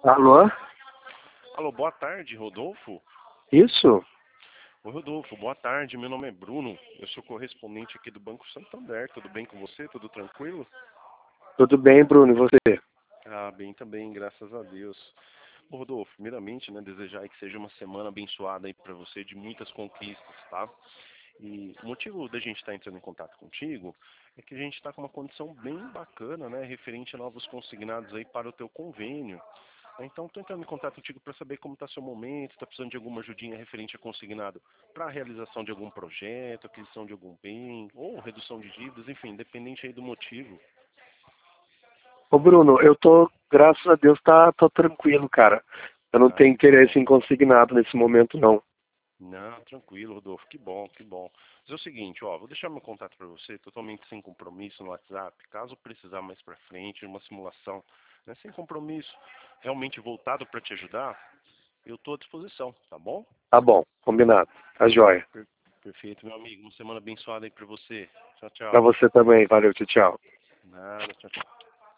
Alô? Alô, boa tarde, Rodolfo. Isso? Oi, Rodolfo, boa tarde. Meu nome é Bruno. Eu sou correspondente aqui do Banco Santander. Tudo bem com você? Tudo tranquilo? Tudo bem, Bruno? E você? Ah, bem também, graças a Deus. Ô, Rodolfo, primeiramente, né, desejar aí que seja uma semana abençoada aí para você, de muitas conquistas, tá? E o motivo da gente estar entrando em contato contigo é que a gente está com uma condição bem bacana, né, referente a novos consignados aí para o teu convênio. Então, estou entrando em contato contigo para saber como está seu momento, está precisando de alguma ajudinha referente a consignado para a realização de algum projeto, aquisição de algum bem, ou redução de dívidas, enfim, independente aí do motivo. Ô, Bruno, eu tô, graças a Deus, tô tranquilo, cara. Eu não Ah, tenho que bom. interesse em consignado nesse momento, não. Não, tranquilo, Rodolfo, que bom, que bom. Mas é o seguinte, ó, vou deixar meu contato para você, totalmente sem compromisso no WhatsApp, caso precisar mais para frente, uma simulação, né, sem compromisso, realmente voltado para te ajudar, eu estou à disposição, tá bom? Tá bom, combinado. Tá joia. Per- Perfeito, meu amigo. Uma semana abençoada aí pra você. Tchau, Pra tchau. você também. Valeu, tchau, tchau. Nada, tchau, tchau.